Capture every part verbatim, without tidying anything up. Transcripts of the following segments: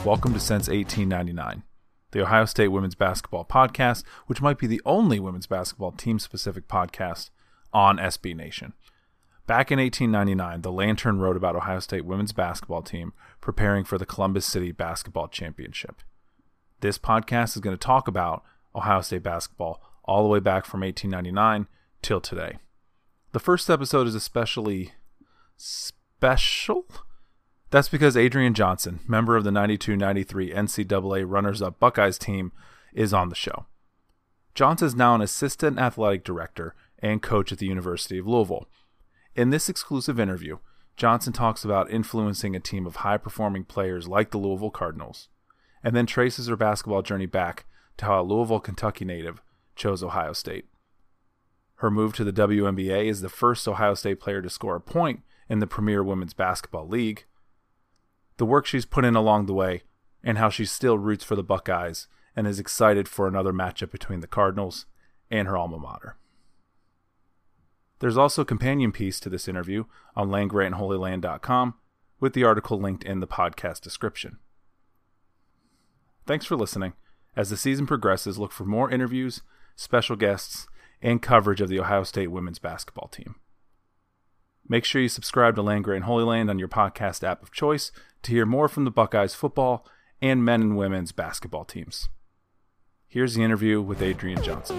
welcome to Since eighteen ninety-nine, the Ohio State women's basketball podcast, which might be the only women's basketball team-specific podcast on S B Nation. Back in eighteen ninety-nine, the Lantern wrote about Ohio State women's basketball team preparing for the Columbus City Basketball Championship. This podcast is going to talk about Ohio State basketball all the way back from eighteen ninety-nine till today. The first episode is especially special. That's because Adrian Johnson, member of the ninety-two ninety-three N C double A runners-up Buckeyes team, is on the show. Johnson is now an assistant athletic director and coach at the University of Louisville. In this exclusive interview, Johnson talks about influencing a team of high-performing players like the Louisville Cardinals, and then traces her basketball journey back to how a Louisville, Kentucky native chose Ohio State. Her move to the W N B A is the first Ohio State player to score a point in the Premier Women's Basketball League, the work she's put in along the way, and how she still roots for the Buckeyes and is excited for another matchup between the Cardinals and her alma mater. There's also a companion piece to this interview on land grant holy land dot com with the article linked in the podcast description. Thanks for listening. As the season progresses, look for more interviews, special guests, and coverage of the Ohio State women's basketball team. Make sure you subscribe to Land Grant Holy Land on your podcast app of choice to hear more from the Buckeyes football and men and women's basketball teams. Here's the interview with Adrian Johnson.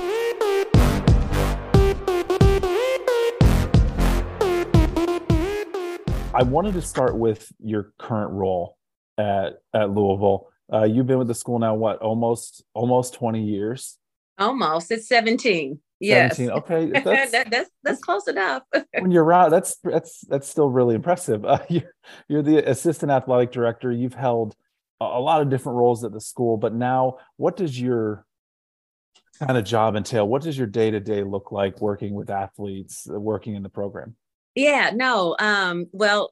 I wanted to start with your current role at, at Louisville. Uh, you've been with the school now, what, almost almost twenty years? Almost. It's seventeen. Yes. seventeen. Okay. That's, that, that's that's close enough. When you're right, that's that's that's still really impressive. Uh, you're, you're the assistant athletic director. You've held a, a lot of different roles at the school, but now what does your kind of job entail? What does your day-to-day look like working with athletes, uh, working in the program? Yeah, no. Um, well,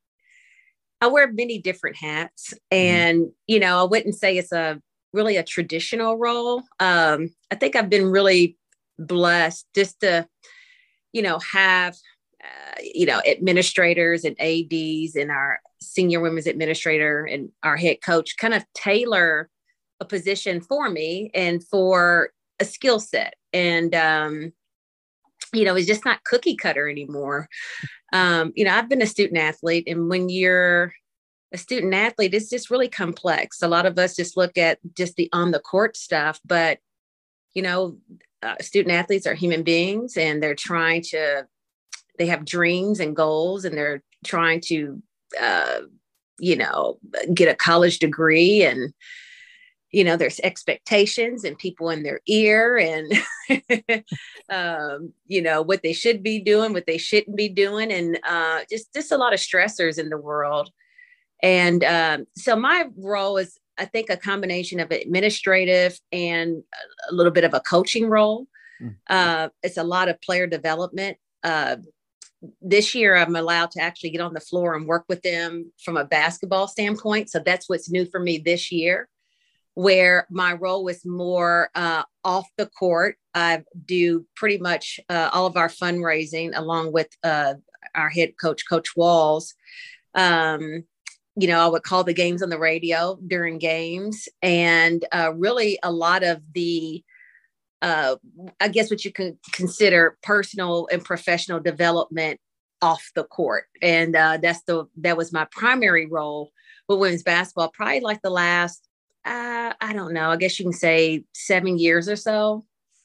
I wear many different hats, and, mm-hmm. you know, I wouldn't say it's a really a traditional role. Um, I think I've been really blessed just to, you know, have, uh, you know, administrators and A Ds and our senior women's administrator and our head coach kind of tailor a position for me and for a skill set. And, um, you know, it's just not cookie cutter anymore. Um, you know, I've been a student athlete, and when you're a student athlete, it's just really complex. A lot of us just look at just the on the court stuff, but, you know, uh, student athletes are human beings, and they're trying to, they have dreams and goals, and they're trying to, uh, you know, get a college degree, and, you know, there's expectations and people in their ear, and, um, you know, what they should be doing, what they shouldn't be doing. And uh, just, just a lot of stressors in the world. And um, so my role is, I think, a combination of administrative and a little bit of a coaching role. Mm-hmm. Uh, it's a lot of player development. Uh, this year, I'm allowed to actually get on the floor and work with them from a basketball standpoint. So that's what's new for me this year, where my role was more uh, off the court. I do pretty much uh, all of our fundraising along with uh, our head coach, Coach Walls. Um, you know, I would call the games on the radio during games, and uh, really a lot of the, uh, I guess what you can consider personal and professional development off the court. And uh, that's the, that was my primary role with women's basketball, probably like the last, Uh, I don't know, I guess you can say seven years or so.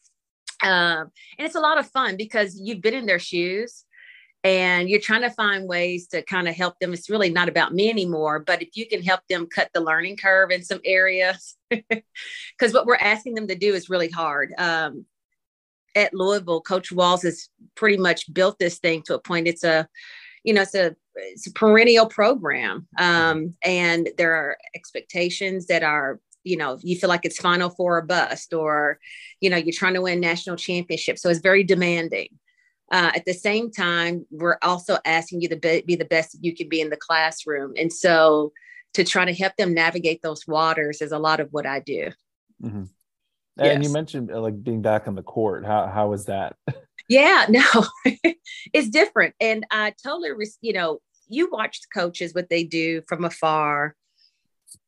Um, and it's a lot of fun because you've been in their shoes and you're trying to find ways to kind of help them. It's really not about me anymore, but if you can help them cut the learning curve in some areas, because what we're asking them to do is really hard. Um, at Louisville, Coach Walls has pretty much built this thing to a point. It's a, you know, it's a, it's a perennial program. Um, and there are expectations that are, you know, you feel like it's Final Four or bust, or, you know, you're trying to win national championships. So it's very demanding. Uh, at the same time, we're also asking you to be, be the best you can be in the classroom. And so to try to help them navigate those waters is a lot of what I do. Mm-hmm. Yes. And you mentioned uh, like being back on the court. How how was that? Yeah, no, it's different. And I totally, you know, you watch coaches, what they do from afar.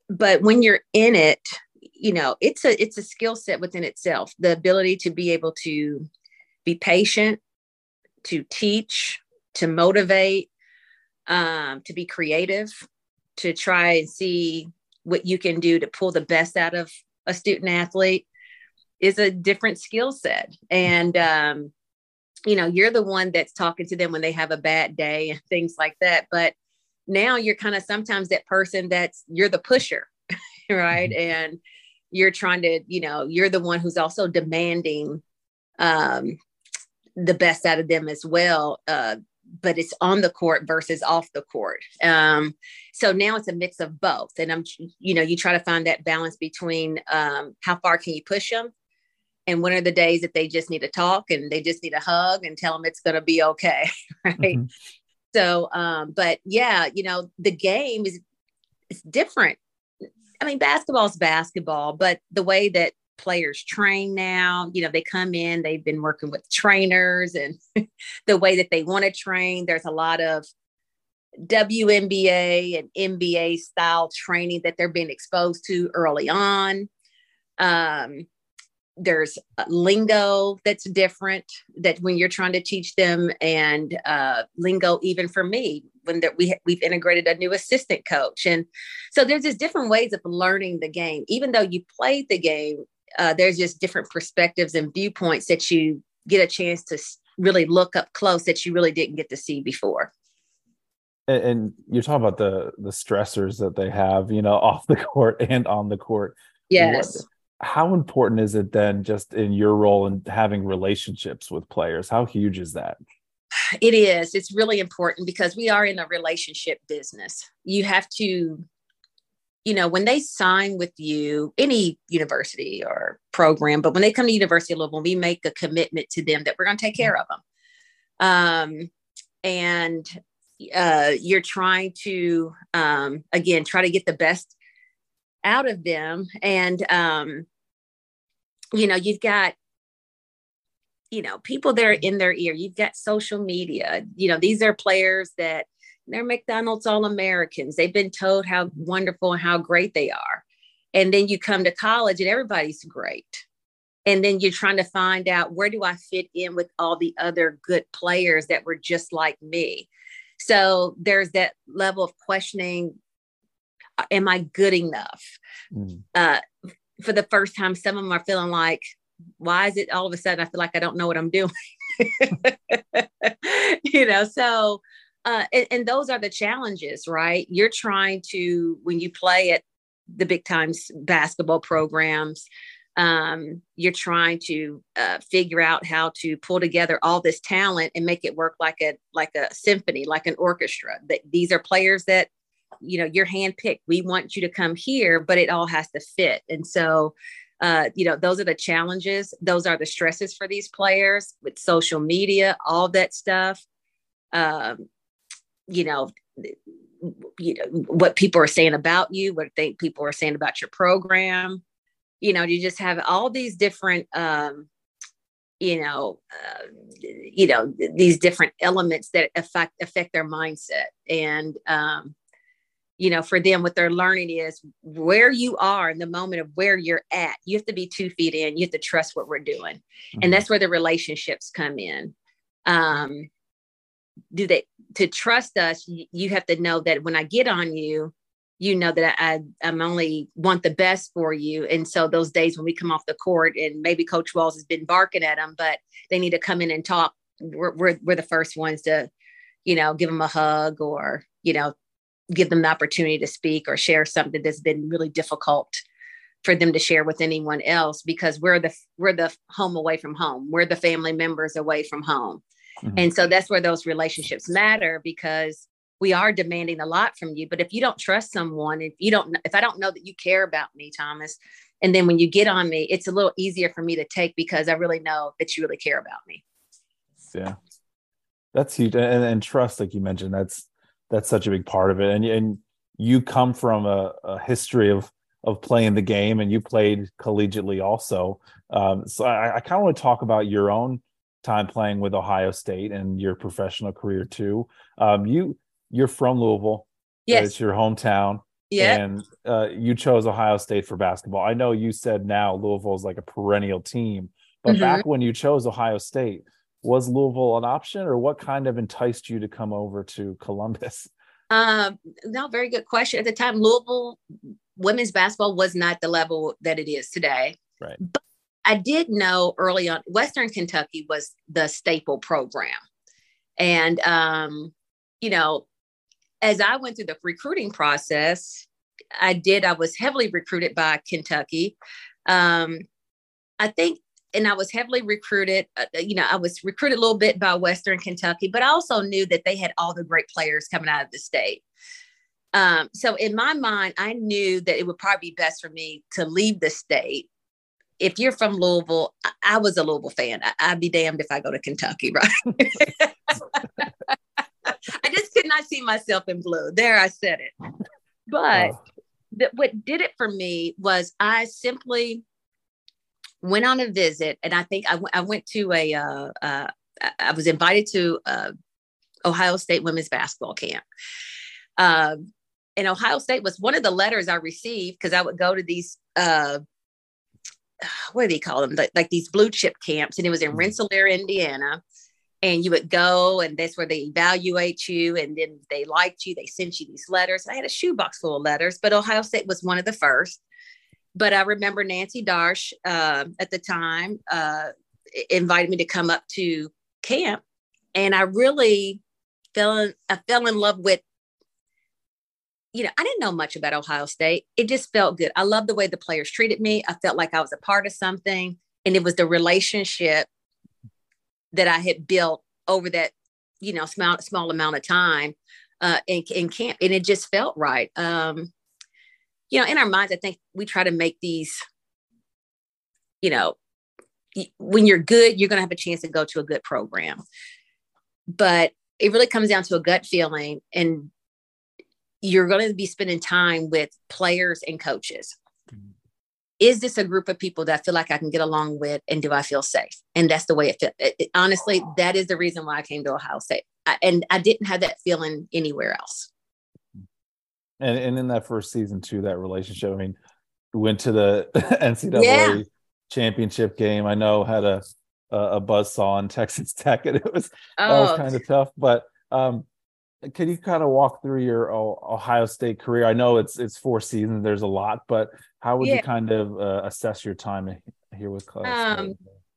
but when you're in it, you know, it's a it's a skill set within itself. The ability to be able to be patient, to teach, to motivate, um, to be creative, to try and see what you can do to pull the best out of a student athlete is a different skill set. And, um, you know, you're the one that's talking to them when they have a bad day and things like that. But now you're kind of sometimes that person that's you're the pusher, right? Mm-hmm. And you're trying to, you know, you're the one who's also demanding um, the best out of them as well. Uh, but it's on the court versus off the court. Um, so now it's a mix of both. And I'm, you know, you try to find that balance between um, how far can you push them, and when are the days that they just need to talk and they just need a hug and tell them it's going to be okay. Right. Mm-hmm. So, um, but yeah, you know, the game is, it's different. I mean, basketball is basketball, but the way that players train now, you know, they come in, they've been working with trainers, and the way that they want to train, there's a lot of W N B A and N B A style training that they're being exposed to early on. Um, there's lingo that's different that when you're trying to teach them, and uh, lingo, even for me, when that we, we've integrated a new assistant coach. And so there's just different ways of learning the game. Even though you played the game, uh, there's just different perspectives and viewpoints that you get a chance to really look up close that you really didn't get to see before. And, and you're talking about the, the stressors that they have, you know, off the court and on the court. Yes. What, how important is it then just in your role in having relationships with players? How huge is that? It is. It's really important because we are in a relationship business. You have to, you know, when they sign with you, any university or program, but when they come to University of Louisville, we make a commitment to them that we're going to take care of them. Um, and uh, you're trying to, um, again, try to get the best out of them. And, um, you know, you've got, you know, people that are in their ear. You've got social media. You know, these are players that they're McDonald's All-Americans. They've been told how wonderful and how great they are. And then you come to college and everybody's great. And then you're trying to find out, where do I fit in with all the other good players that were just like me? So there's that level of questioning. Am I good enough? Mm. Uh, for the first time, some of them are feeling like, why is it all of a sudden I feel like I don't know what I'm doing? You know, so, uh, and, and those are the challenges, right? You're trying to, when you play at the big times basketball programs, um, you're trying to uh, figure out how to pull together all this talent and make it work like a, like a symphony, like an orchestra. That these are players that, you know, you're handpicked. We want you to come here, but it all has to fit. And so, uh, you know, those are the challenges. Those are the stresses for these players with social media, all that stuff. Um, you know, you know, what people are saying about you, what they, people are saying about your program. You know, you just have all these different, um, you know, uh, you know, these different elements that affect, affect their mindset. And, um, you know, for them, what they're learning is where you are in the moment of where you're at. You have to be two feet in. You have to trust what we're doing. Mm-hmm. And that's where the relationships come in. Um, do they, to trust us, you, you have to know that when I get on you, you know that I, I'm only want the best for you. And so those days when we come off the court and maybe Coach Walls has been barking at them, but they need to come in and talk. We're, we're, we're the first ones to, you know, give them a hug or, you know, give them the opportunity to speak or share something that's been really difficult for them to share with anyone else, because we're the, we're the home away from home. We're the family members away from home. Mm-hmm. And so that's where those relationships matter, because we are demanding a lot from you. But if you don't trust someone, if you don't, if I don't know that you care about me, Thomas, and then when you get on me, it's a little easier for me to take because I really know that you really care about me. Yeah, that's huge. And, and trust, like you mentioned, that's, that's such a big part of it. And, and you come from a, a history of, of playing the game, and you played collegiately also. Um, so I, I kind of want to talk about your own time playing with Ohio State and your professional career too. Um, you, you're from Louisville. Yes. It's your hometown. Yeah. and uh, you chose Ohio State for basketball. I know you said now Louisville is like a perennial team, but Mm-hmm. back when you chose Ohio State, was Louisville an option, or what kind of enticed you to come over to Columbus? Um, no, very good question. At the time, Louisville women's basketball was not the level that it is today. Right. But I did know early on, Western Kentucky was the staple program. And, um, you know, as I went through the recruiting process, I did, I was heavily recruited by Kentucky. Um, I think, and I was heavily recruited, uh, you know, I was recruited a little bit by Western Kentucky, but I also knew that they had all the great players coming out of the state. Um, so in my mind, I knew that it would probably be best for me to leave the state. If you're from Louisville, I, I was a Louisville fan. I, I'd be damned if I go to Kentucky, right? I just could not see myself in blue. There, I said it. But Oh. the, what did it for me was I simply went on a visit, and I think I, w- I went to a, uh, uh, I was invited to uh, Ohio State women's basketball camp. Um, and Ohio State was one of the letters I received because I would go to these, uh, what do they call them? Like, like these blue chip camps, and it was in Rensselaer, Indiana. And you would go, and that's where they evaluate you. And then they liked you. They sent you these letters. I had a shoebox full of letters, but Ohio State was one of the first. But I remember Nancy Darsh uh, at the time uh, invited me to come up to camp. And I really fell in, I fell in love with, you know, I didn't know much about Ohio State. It just felt good. I loved the way the players treated me. I felt like I was a part of something. And it was the relationship that I had built over that, you know, small, small amount of time uh, in, in camp. And it just felt right. Um, you know, in our minds, I think we try to make these, you know, when you're good, you're going to have a chance to go to a good program. But it really comes down to a gut feeling, and you're going to be spending time with players and coaches. Mm-hmm. Is this a group of people that I feel like I can get along with, and do I feel safe? And that's the way it felt. It, it, honestly, that is the reason why I came to Ohio State. I, and I didn't have that feeling anywhere else. And and in that first season too, that relationship, I mean, went to the N C double A Yeah. championship game. I know had a a buzzsaw on Texas Tech, and it was Oh. that was kind of tough. But um, can you kind of walk through your Ohio State career? I know it's it's four seasons. There's a lot, but how would yeah. you kind of uh, assess your time here with Columbus? Um,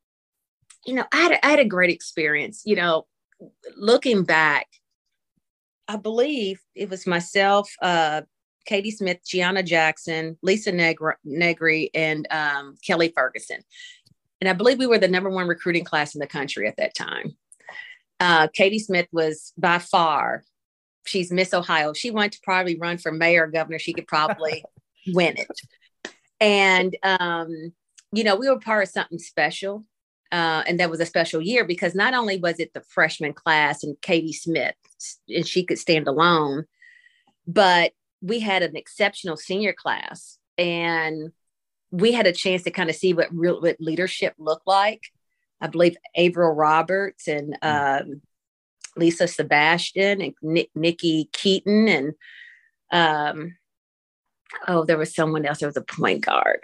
you know, I had, a, I had a great experience. You know, looking back, I believe it was myself, uh, Katie Smith, Gianna Jackson, Lisa Negri, Negri and um, Kelly Ferguson. And I believe we were the number one recruiting class in the country at that time. Uh, Katie Smith was by far, she's Miss Ohio. She wanted to probably run for mayor or governor. She could probably win it. And, um, you know, we were part of something special. Uh, and that was a special year because not only was it the freshman class and Katie Smith, and she could stand alone, but we had an exceptional senior class, and we had a chance to kind of see what real what leadership looked like. I believe Avril Roberts and um, Lisa Sebastian and Nick, Nikki Keaton and um, oh, there was someone else. There was a point guard.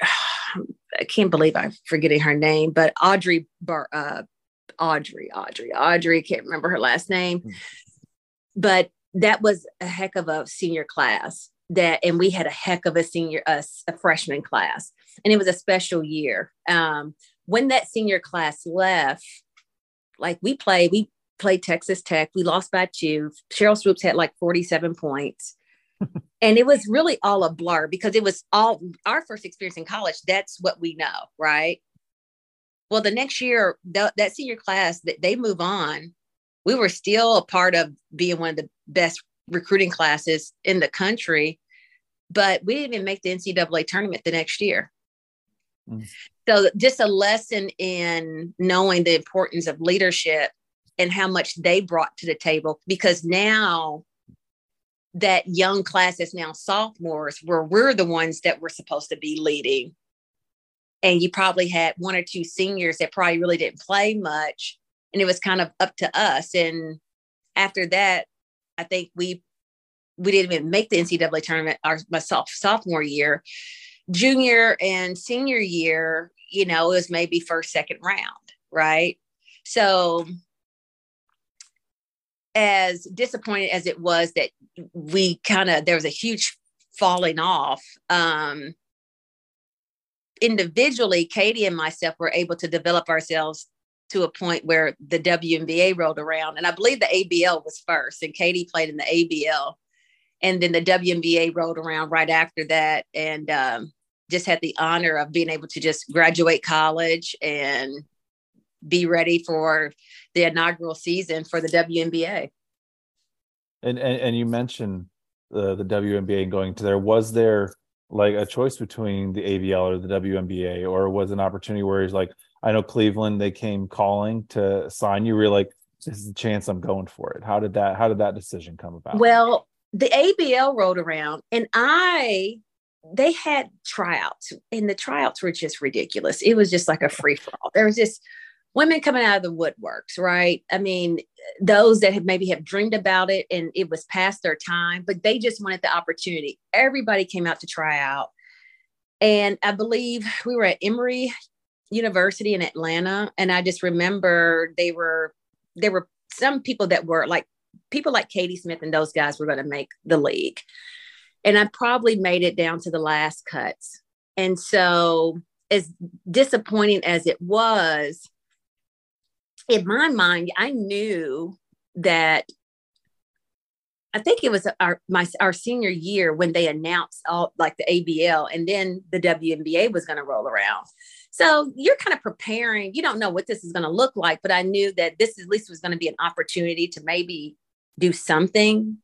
I can't believe I'm forgetting her name, but Audrey, Bar, uh, Audrey, Audrey, Audrey, can't remember her last name, mm. but that was a heck of a senior class that, and we had a heck of a senior, uh, a freshman class, and it was a special year. Um, when that senior class left, like we played, we played Texas Tech. We lost by two. Cheryl Swoops had like forty-seven points. And it was really all a blur because it was all our first experience in college. That's what we know, right? Well, the next year, th- that senior class, that they move on. We were still a part of being one of the best recruiting classes in the country, but we didn't even make the N C double A tournament the next year. Mm. So just a lesson in knowing the importance of leadership and how much they brought to the table, because now that young class is now sophomores, where we're the ones that were supposed to be leading. And you probably had one or two seniors that probably really didn't play much. And it was kind of up to us. And after that, I think we we didn't even make the N C double A tournament our my sophomore year. Junior and senior year, you know, it was maybe first, second round, right? So as disappointed as it was that we kind of, there was a huge falling off, um, individually, Katie and myself were able to develop ourselves to a point where the W N B A rolled around. And I believe the A B L was first, and Katie played in the A B L. And then the W N B A rolled around right after that, and um, just had the honor of being able to just graduate college and be ready for the inaugural season for the W N B A. And and, and you mentioned the, the W N B A and going to there. Was there like a choice between the A B L or the W N B A, or was an opportunity where he's like, I know Cleveland, they came calling to sign you. Were you like, this is the chance, I'm going for it? How did that, how did that decision come about? Well, the A B L rolled around, and I, they had tryouts, and the tryouts were just ridiculous. It was just like a free for all. There was just women coming out of the woodworks, right? I mean, those that have maybe have dreamed about it and it was past their time, but they just wanted the opportunity. Everybody came out to try out. And I believe we were at Emory University in Atlanta. And I just remember they were, there were some people that were like, people like Katie Smith and those guys were going to make the league. And I probably made it down to the last cuts. And so as disappointing as it was, in my mind, I knew that I think it was our my our senior year when they announced all like the A B L, and then the W N B A was going to roll around. So you're kind of preparing. You don't know what this is going to look like, but I knew that this at least was going to be an opportunity to maybe do something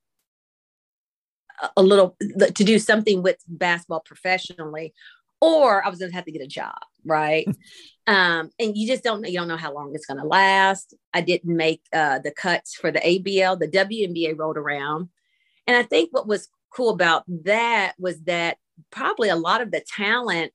a, a little to do something with basketball professionally, or I was going to have to get a job, right? um, and you just don't know. You don't know how long it's going to last. I didn't make uh, the cuts for the A B L. The W N B A rolled around. And I think what was cool about that was that probably a lot of the talent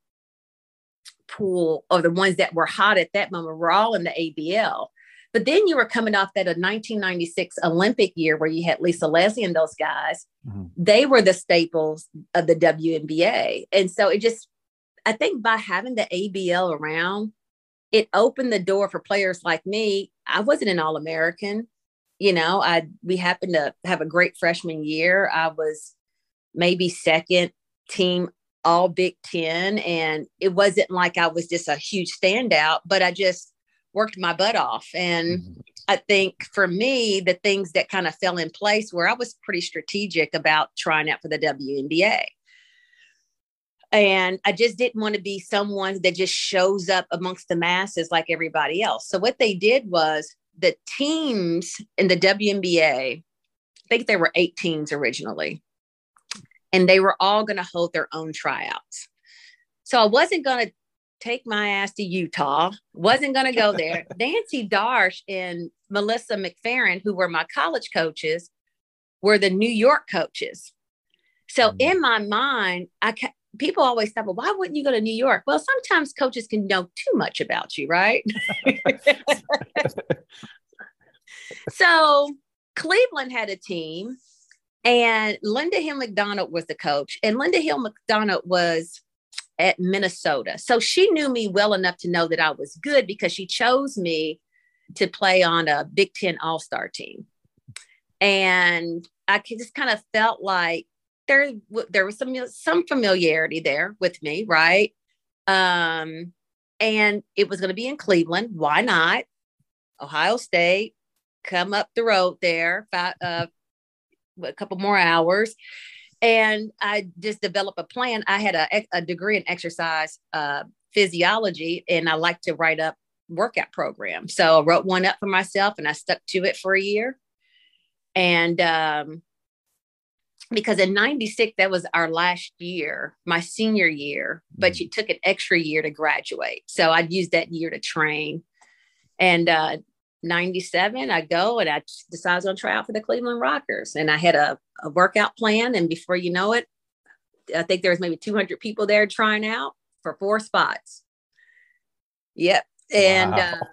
pool or the ones that were hot at that moment were all in the A B L. But then you were coming off that a nineteen ninety-six Olympic year where you had Lisa Leslie and those guys. Mm-hmm. They were the staples of the W N B A. And so it just, I think by having the A B L around, it opened the door for players like me. I wasn't an All-American. You know, I we happened to have a great freshman year. I was maybe second team all Big Ten. And it wasn't like I was just a huge standout, but I just worked my butt off. And mm-hmm. I think for me, the things that kind of fell in place where I was pretty strategic about trying out for the W N B A. And I just didn't want to be someone that just shows up amongst the masses like everybody else. So what they did was the teams in the W N B A, I think there were eight teams originally, and they were all going to hold their own tryouts. So I wasn't going to take my ass to Utah, wasn't going to go there. Nancy Darsh and Melissa McFerrin, who were my college coaches, were the New York coaches. So mm-hmm. in my mind, I ca- people always say, well, why wouldn't you go to New York? Well, sometimes coaches can know too much about you, right? So Cleveland had a team, and Linda Hill McDonald was the coach. And Linda Hill McDonald was at Minnesota. So she knew me well enough to know that I was good because she chose me to play on a Big Ten All-Star team. And I just kind of felt like there, there was some, some familiarity there with me, right? Um, and it was going to be in Cleveland. Why not? Ohio State, come up the road there, five, uh, a couple more hours. And I just developed a plan. I had a, a degree in exercise uh, physiology, and I like to write up workout programs. So I wrote one up for myself, and I stuck to it for a year. And um, because in ninety-six, that was our last year, my senior year, but you took an extra year to graduate. So I'd use that year to train. And uh, ninety-seven, I go and I decided I was going to try out for the Cleveland Rockers. And I had a, a workout plan. And before you know it, I think there was maybe two hundred people there trying out for four spots. Yep. And wow. uh,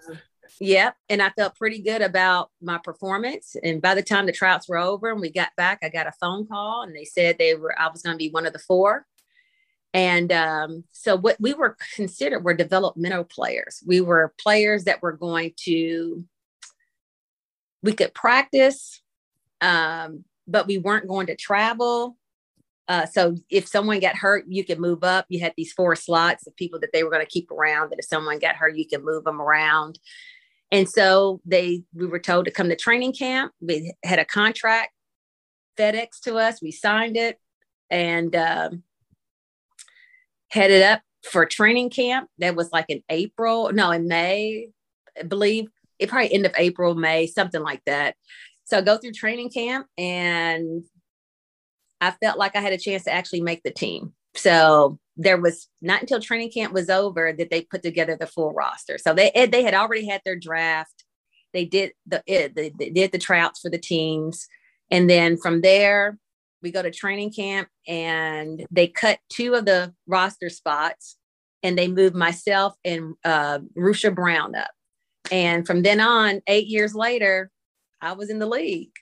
Yep. And I felt pretty good about my performance. And by the time the tryouts were over and we got back, I got a phone call and they said they were, I was going to be one of the four. And um, so what we were considered were developmental players. We were players that were going to, we could practice, um, but we weren't going to travel. Uh, so if someone got hurt, you could move up. You had these four slots of people that they were going to keep around, that if someone got hurt, you could move them around. And so they, we were told to come to training camp. We had a contract FedEx to us. We signed it and um, headed up for training camp. That was like in April, no, in May, I believe. It probably end of April, May, something like that. So I go through training camp and I felt like I had a chance to actually make the team. So there was not until training camp was over that they put together the full roster. So they they had already had their draft. They did the it, they, they did the tryouts for the teams, and then from there we go to training camp, and they cut two of the roster spots, and they moved myself and uh, Rusha Brown up. And from then on, eight years later, I was in the league.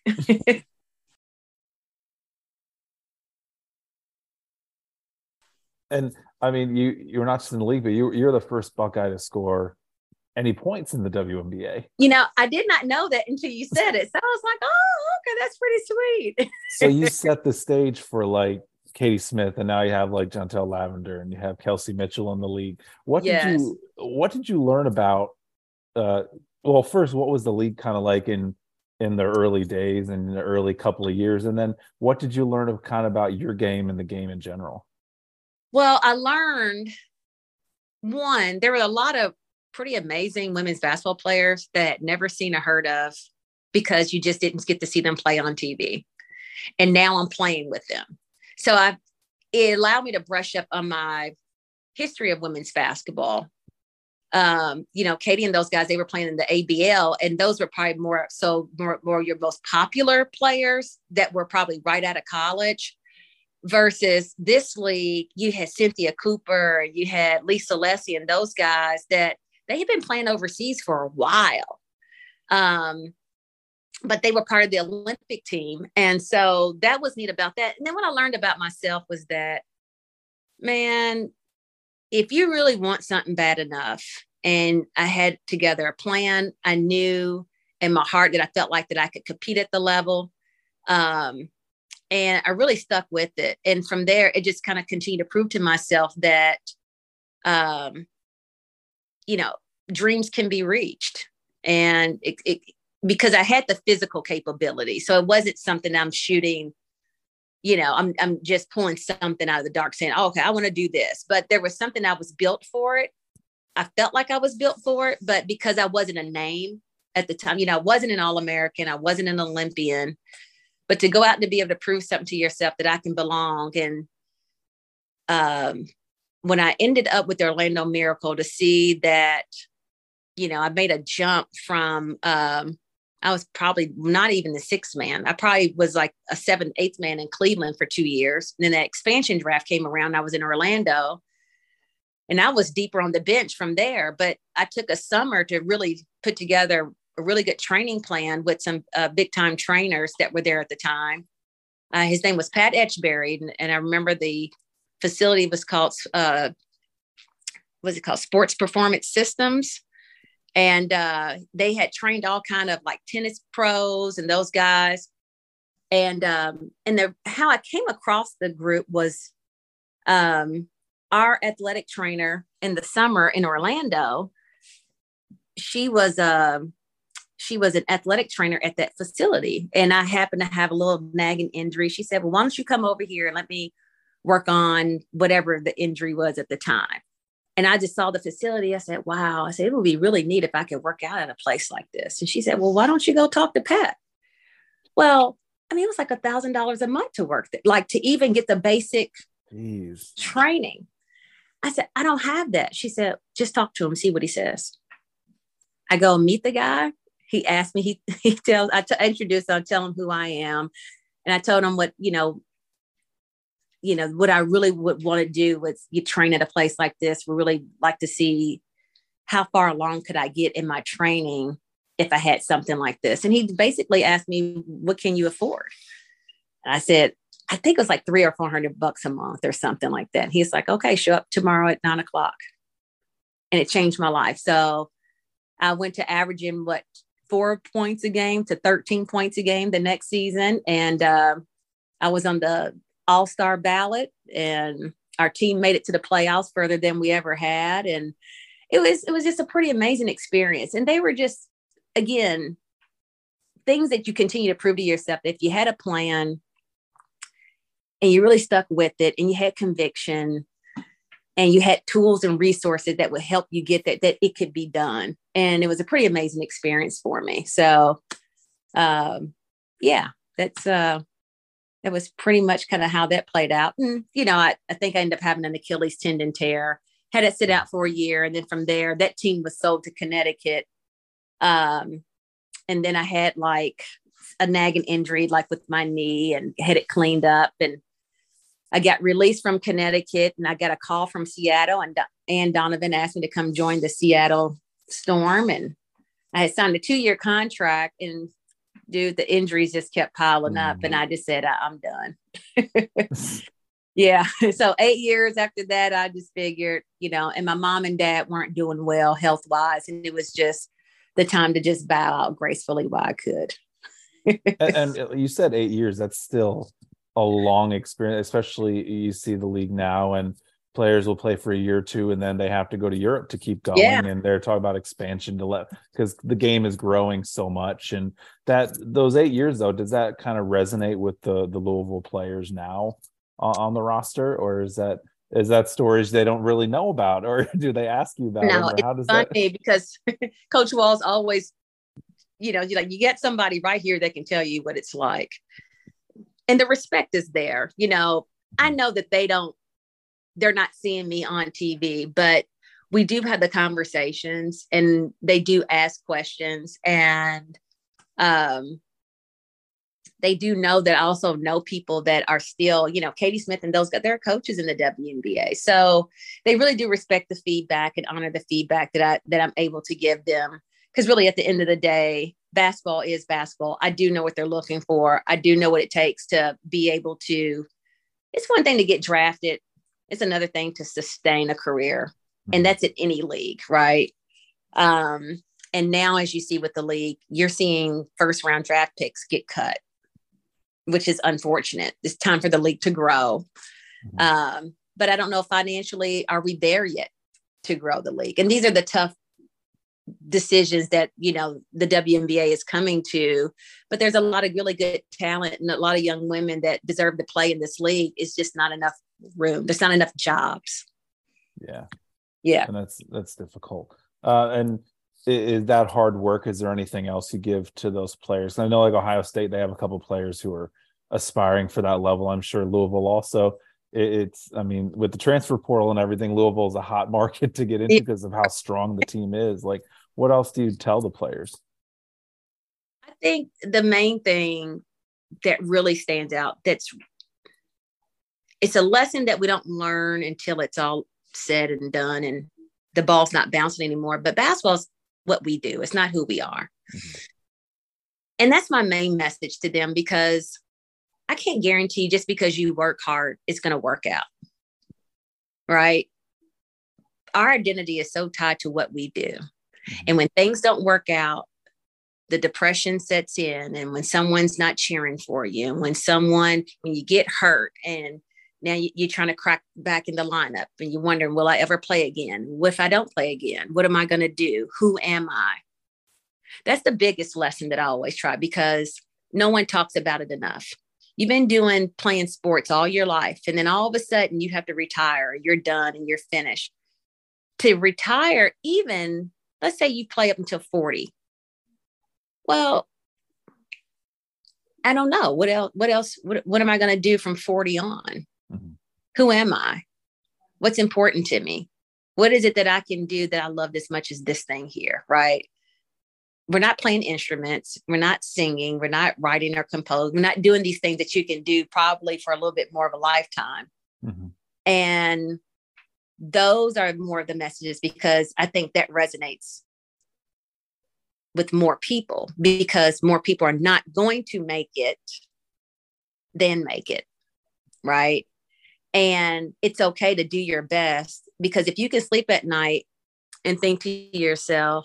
And I mean, you you're not just in the league, but you you're the first Buckeye to score any points in the W N B A. You know, I did not know that until you said it. So I was like, oh, okay, that's pretty sweet. So you set the stage for like Katie Smith, and now you have like Jantel Lavender, and you have Kelsey Mitchell in the league. What Yes. did you what did you learn about uh well, first, what was the league kind of like in in the early days and in the early couple of years? And then what did you learn of kind of about your game and the game in general? Well, I learned, one, there were a lot of pretty amazing women's basketball players that never seen or heard of because you just didn't get to see them play on T V. And now I'm playing with them. So I, it allowed me to brush up on my history of women's basketball. Um, you know, Katie and those guys, they were playing in the A B L, and those were probably more, so more, more your most popular players that were probably right out of college. Versus this league, you had Cynthia Cooper, you had Lisa Leslie, and those guys that they had been playing overseas for a while. Um, but they were part of the Olympic team. And so that was neat about that. And then what I learned about myself was that, man, if you really want something bad enough, and I had together a plan, I knew in my heart that I felt like that I could compete at the level. Um, And I really stuck with it. And from there, it just kind of continued to prove to myself that, um, you know, dreams can be reached. And it, it, because I had the physical capability. So it wasn't something I'm shooting, you know, I'm, I'm just pulling something out of the dark saying, oh, okay, I want to do this. But there was something I was built for it. I felt like I was built for it. But because I wasn't a name at the time, you know, I wasn't an All-American. I wasn't an Olympian. But to go out and to be able to prove something to yourself that I can belong. And um, when I ended up with the Orlando Miracle, to see that, you know, I made a jump from, um, I was probably not even the sixth man. I probably was like a seventh, eighth man in Cleveland for two years. And then that expansion draft came around. I was in Orlando. And I was deeper on the bench from there. But I took a summer to really put together a really good training plan with some uh, big time trainers that were there at the time. Uh, his name was Pat Etchberry. And, and I remember the facility was called, uh, what was it called? Sports Performance Systems. And uh, they had trained all kind of like tennis pros and those guys. And, um, and the, how I came across the group was um, our athletic trainer in the summer in Orlando. She was a, um, She was an athletic trainer at that facility. And I happened to have a little nagging injury. She said, well, why don't you come over here and let me work on whatever the injury was at the time. And I just saw the facility. I said, wow. I said, it would be really neat if I could work out at a place like this. And she said, well, why don't you go talk to Pat? Well, I mean, it was like a thousand dollars a month to work there, like to even get the basic Jeez. training. I said, I don't have that. She said, just talk to him, see what he says. I go meet the guy. He asked me, he, he tells, I t- introduced, I'll tell him who I am. And I told him what, you know, you know, what I really would want to do was you train at a place like this. We really like to see how far along could I get in my training if I had something like this? And he basically asked me, what can you afford? And I said, I think it was like three or four hundred bucks a month or something like that. He's like, okay, show up tomorrow at nine o'clock. And it changed my life. So I went to averaging what, four points a game to thirteen points a game the next season. And uh, I was on the all-star ballot, and our team made it to the playoffs further than we ever had. And it was, it was just a pretty amazing experience. And they were just, again, things that you continue to prove to yourself that if you had a plan and you really stuck with it and you had conviction and you had tools and resources that would help you get that, that it could be done. And it was a pretty amazing experience for me. So, um, yeah, that's, uh, that was pretty much kind of how that played out. And, you know, I, I think I ended up having an Achilles tendon tear, had it sit out for a year. And then from there, that team was sold to Connecticut. Um, and then I had like a nagging injury, like with my knee, and had it cleaned up. And I got released from Connecticut, and I got a call from Seattle, and Ann Donovan asked me to come join the Seattle Storm. And I had signed a two-year contract, and dude, the injuries just kept piling up. Mm-hmm. And I just said, I- I'm done. Yeah. So eight years after that, I just figured, you know, and my mom and dad weren't doing well health-wise, and it was just the time to just bow out gracefully while I could. and, and you said eight years. That's still a long experience, especially you see the league now, and players will play for a year or two, and then they have to go to Europe to keep going. Yeah. And they're talking about expansion to let, because the game is growing so much. And that those eight years though, does that kind of resonate with the the Louisville players now on, on the roster, or is that is that stories they don't really know about, or do they ask you about? No, it, it's how does funny that... because Coach Walls always, you know, you like you get somebody right here that can tell you what it's like. And the respect is there. You know, I know that they don't, they're not seeing me on T V, but we do have the conversations, and they do ask questions, and um, they do know that I also know people that are still, you know, Katie Smith and those guys, they're coaches in the W N B A. So they really do respect the feedback and honor the feedback that I, that I'm able to give them. Because really at the end of the day, basketball is basketball. I do know what they're looking for. I do know what it takes to be able to, it's one thing to get drafted. It's another thing to sustain a career. And that's at any league, right? Um, and now, as you see with the league, you're seeing first round draft picks get cut, which is unfortunate. It's time for the league to grow. Mm-hmm. Um, but I don't know financially, are we there yet to grow the league? And these are the tough decisions that, you know, the W N B A is coming to, but there's a lot of really good talent and a lot of young women that deserve to play in this league. It's just not enough room. There's not enough jobs. Yeah. Yeah. And that's, that's difficult. Uh, and is, is that hard work? Is there anything else you give to those players? And I know like Ohio State, they have a couple of players who are aspiring for that level. I'm sure Louisville also. It's, I mean, with the transfer portal and everything, Louisville is a hot market to get into yeah. because of how strong the team is. Like, what else do you tell the players? I think the main thing that really stands out, that's, it's a lesson that we don't learn until it's all said and done and the ball's not bouncing anymore. But basketball's what we do. It's not who we are. Mm-hmm. And that's my main message to them, because I can't guarantee just because you work hard, it's going to work out. Right? Our identity is so tied to what we do. Mm-hmm. And when things don't work out, the depression sets in. And when someone's not cheering for you, and when someone, when you get hurt and now you, you're trying to crack back in the lineup and you're wondering, will I ever play again? What if I don't play again? What am I going to do? Who am I? That's the biggest lesson that I always try, because no one talks about it enough. You've been doing playing sports all your life, and then all of a sudden you have to retire. You're done and you're finished. To retire, even let's say you play up until forty. Well, I don't know what else. What else? What, what am I going to do from forty on? Mm-hmm. Who am I? What's important to me? What is it that I can do that I loved as much as this thing here? Right? We're not playing instruments. We're not singing. We're not writing or composing. We're not doing these things that you can do probably for a little bit more of a lifetime. Mm-hmm. And those are more of the messages, because I think that resonates with more people, because more people are not going to make it than make it, right? And it's okay to do your best, because if you can sleep at night and think to yourself,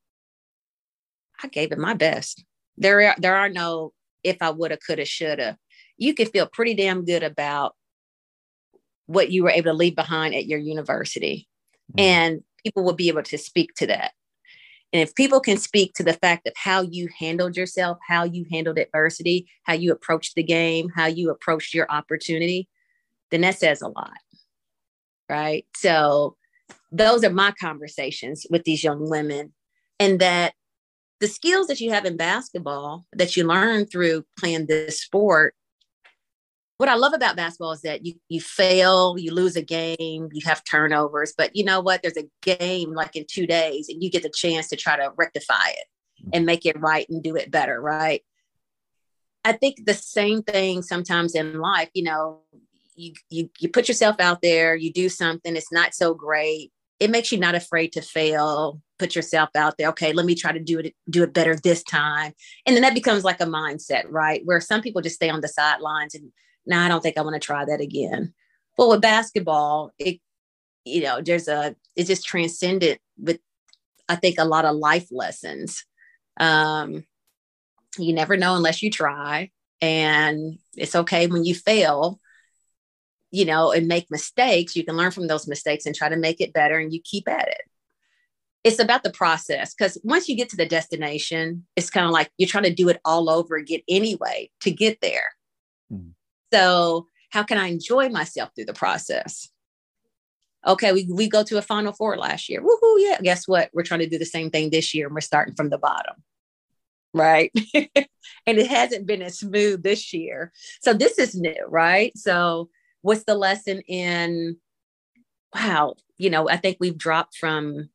I gave it my best. There are, there are no if I woulda, coulda, shoulda. You can feel pretty damn good about what you were able to leave behind at your university. Mm. And people will be able to speak to that. And if people can speak to the fact of how you handled yourself, how you handled adversity, how you approached the game, how you approached your opportunity, then that says a lot, right? So those are my conversations with these young women, and that the skills that you have in basketball that you learn through playing this sport. What I love about basketball is that you, you fail, you lose a game, you have turnovers, but you know what? There's a game like in two days and you get the chance to try to rectify it and make it right and do it better, right? I think the same thing sometimes in life, you know, you, you, you put yourself out there, you do something, it's not so great. It makes you not afraid to fail, put yourself out there. Okay, let me try to do it, do it better this time. And then that becomes like a mindset, right? Where some people just stay on the sidelines and, now, I don't think I want to try that again. Well, with basketball, it, you know, there's a, it's just transcendent with, I think, a lot of life lessons. Um, you never know unless you try. And it's okay when you fail, you know, and make mistakes. You can learn from those mistakes and try to make it better, and you keep at it. It's about the process, because once you get to the destination, it's kind of like you're trying to do it all over again anyway to get there. Mm-hmm. So how can I enjoy myself through the process? Okay, we, we go to a Final Four last year. Woohoo, yeah. Guess what? We're trying to do the same thing this year, and we're starting from the bottom, right? And it hasn't been as smooth this year. So this is new, right? So what's the lesson in, wow, you know, I think we've dropped from,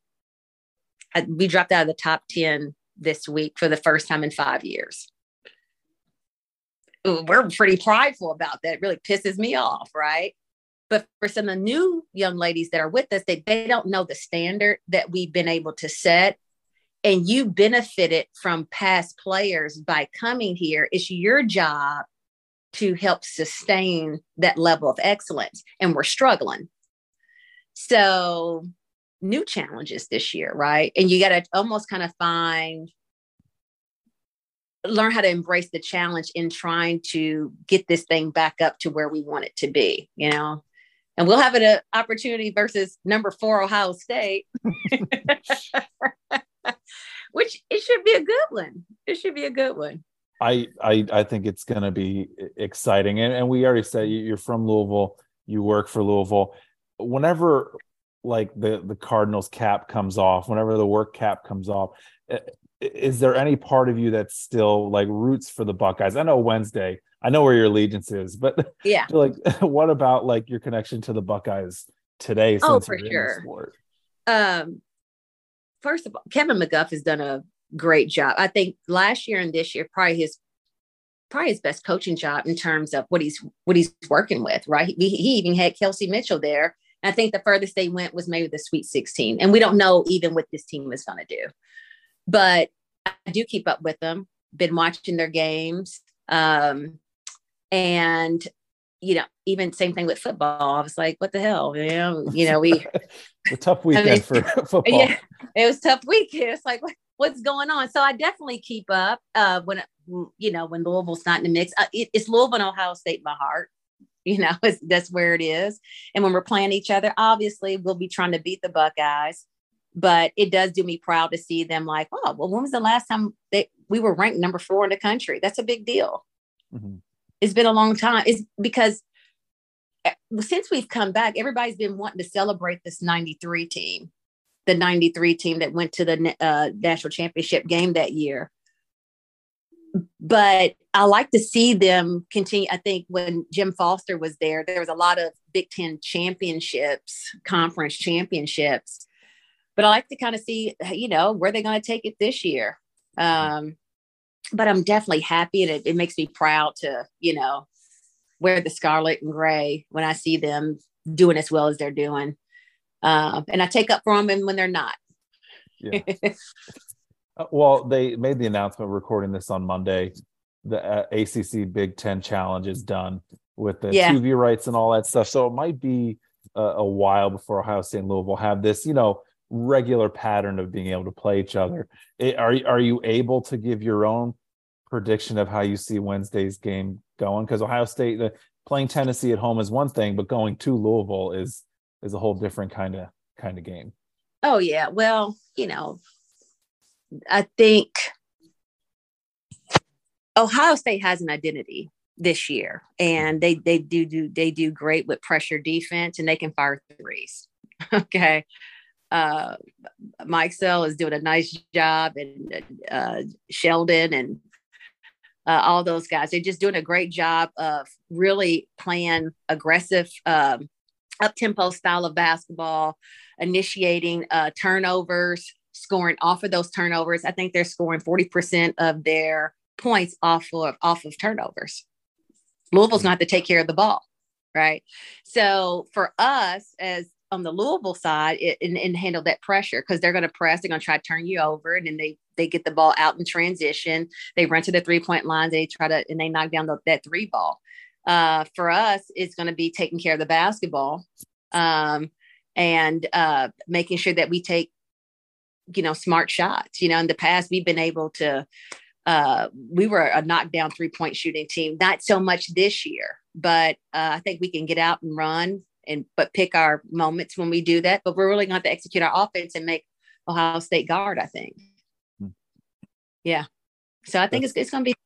we dropped out of the top ten this week for the first time in five years. We're pretty prideful about that. It really pisses me off, right? But for some of the new young ladies that are with us, they, they don't know the standard that we've been able to set. And you benefited from past players by coming here. It's your job to help sustain that level of excellence. And we're struggling. So new challenges this year, right? And you got to almost kind of find learn how to embrace the challenge in trying to get this thing back up to where we want it to be, you know, and we'll have an opportunity versus number four, Ohio State, which it should be a good one. It should be a good one. I, I, I think it's going to be exciting. And, and we already said you're from Louisville, you work for Louisville. Whenever like the, the Cardinals cap comes off, whenever the work cap comes off, is there any part of you that's still like roots for the Buckeyes? I know Wednesday, I know where your allegiance is, but yeah, like, what about like your connection to the Buckeyes today? Oh, for sure. Um, first of all, Kevin McGuff has done a great job. I think last year and this year, probably his, probably his best coaching job in terms of what he's, what he's working with, right? He, he even had Kelsey Mitchell there. And I think the furthest they went was maybe the Sweet sixteen. And we don't know even what this team is going to do. But I do keep up with them, been watching their games. Um, and, you know, even same thing with football. I was like, what the hell? You know, you know, we a tough weekend I mean, for football. Yeah, it was a tough weekend. It's like, what, what's going on? So I definitely keep up uh, when, you know, when Louisville's not in the mix. Uh, it, it's Louisville and Ohio State in my heart. You know, it's, that's where it is. And when we're playing each other, obviously we'll be trying to beat the Buckeyes. But it does do me proud to see them like, oh, well, when was the last time they, we were ranked number four in the country? That's a big deal. Mm-hmm. It's been a long time. It's because since we've come back, everybody's been wanting to celebrate this ninety-three team, the ninety-three team that went to the uh, national championship game that year. But I like to see them continue. I think when Jim Foster was there, there was a lot of Big Ten championships, conference championships. But I like to kind of see, you know, where they're going to take it this year. Um, but I'm definitely happy, and it, it makes me proud to, you know, wear the scarlet and gray when I see them doing as well as they're doing. uh, and I take up for them when they're not. Yeah. uh, well, they made the announcement. We're recording this on Monday. The uh, A C C Big Ten Challenge is done with the Yeah. T V rights and all that stuff. So it might be a, a while before Ohio State and Louisville have this, you know, regular pattern of being able to play each other. It, are are you able to give your own prediction of how you see Wednesday's game going? Because Ohio State, the, playing Tennessee at home is one thing, but going to Louisville is is a whole different kind of kind of game. Oh yeah, well, you know, I think Ohio State has an identity this year, and they they do do they do great with pressure defense, and they can fire threes. Okay. Uh, Mike Sell is doing a nice job, and uh, Sheldon and uh, all those guys, they're just doing a great job of really playing aggressive, um, up-tempo style of basketball, initiating uh, turnovers, scoring off of those turnovers. I think they're scoring forty percent of their points off of off of turnovers. Louisville's going to have to take care of the ball, right? So for us as on the Louisville side, it, and, and handle that pressure, because they're going to press, they're going to try to turn you over, and then they they get the ball out in transition. They run to the three point lines. They try to and they knock down the, that three ball. Uh, for us, it's going to be taking care of the basketball, um, and uh, making sure that we take, you know, smart shots. You know, in the past, we've been able to. Uh, we were a knockdown three point shooting team. Not so much this year, but uh, I think we can get out and run. And but pick our moments when we do that. But we're really going to have to execute our offense and make Ohio State guard, I think. Hmm. Yeah. So I think That's, it's it's going to be.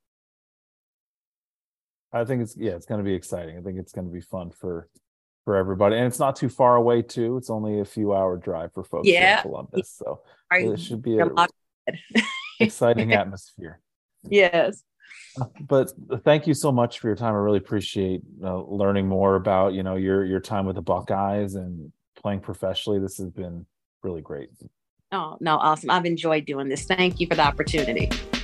I think it's yeah, it's going to be exciting. I think it's going to be fun for for everybody, and it's not too far away too. It's only a few hour drive for folks yeah. in Columbus, so Right. it should be an exciting atmosphere. Yes. But thank you so much for your time. I really appreciate uh, learning more about, you know, your your time with the Buckeyes and playing professionally. This has been really great. Oh, no, awesome. I've enjoyed doing this. Thank you for the opportunity.